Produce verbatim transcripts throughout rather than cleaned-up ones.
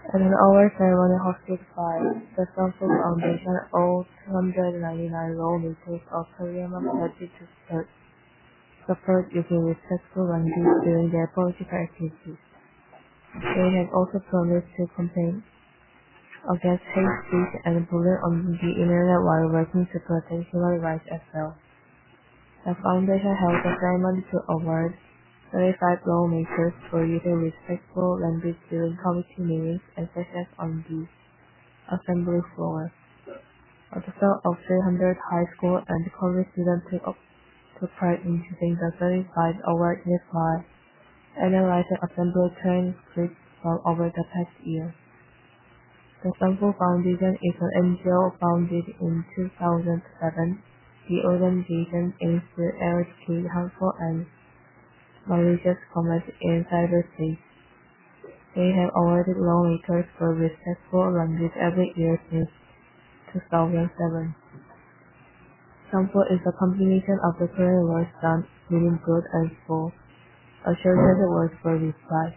At an award ceremony hosted by the Sanford Foundation, all two hundred ninety-nine lawmakers of Korean pledged to support support using respectful language during their political activities. They have also promised to campaign against hate speech and bullying on the internet while working to protect human rights as well. The foundation held a ceremony to award thirty-five lawmakers for using respectful language during committee meetings and sessions on the assembly floor. A total of three hundred high school and college students took, up, took part in choosing the thirty-five award winners by analyzing assembly transcripts from over the past year. The Sanford Foundation is an N G O founded in two thousand seven. The organization aims to eradicate harmful and malicious comments in cyberspace. They have awarded lawmakers for respectful language every year since two thousand seven. Sanford is a combination of the Korean word "san" meaning good and "fo", a shortened word for reply.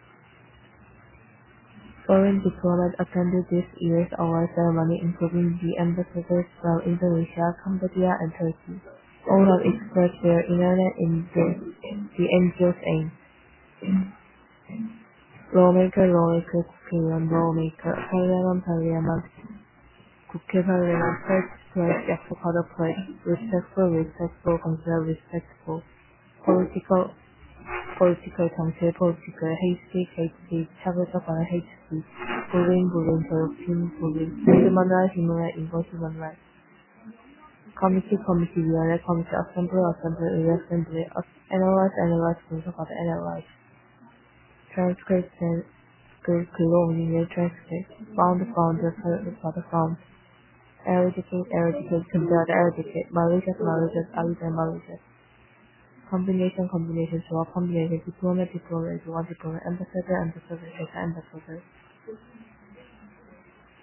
Foreign diplomats attended this year's award ceremony, including the ambassadors from Indonesia, Cambodia, and Turkey. All have expressed their interest in the, the N G O's aim. lawmaker, lawmaker, 국회의원, lawmaker, parliament, parliament, 국회, parliament, pledge, pledge, 약속하다, pledge, respectful, respectful, consider respectful, political, political, 정치, political, hate speech, hate speech, 차별적하는 hate speech, bullying, bullying, 괴롭힘, bullying, human rights, human rights, involve human rights. Committee, committee, 위원회, committee, assembly, assembly, assembly, analyze, analyze, 분석하다, analyze. Transcript, 그, 글로 올리는 transcript. Found, found, 받아, found. Eradicate, eradicate, compare, eradicate. Malicious, malicious, alien, malicious. Combination, combination, 조합, combination, diplomat, diplomat, 조합, diplomat, ambassador, ambassador, ambassador.